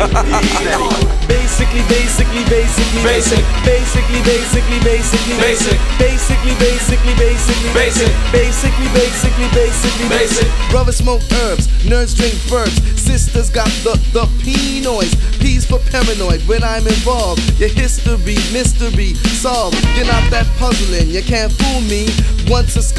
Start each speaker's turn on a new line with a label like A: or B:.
A: Basically, basically, basically,
B: Basic.
A: basically, basically, basically,
B: Basic.
A: basically, basically, basically,
B: Basic.
A: basically, basically, basically,
B: Basic.
A: Brothers smoke herbs, nerds drink verbs, sisters got the P noise, P's for paranoid. When I'm involved, your history, mystery solved. Get out that puzzling, you can't fool me. Once a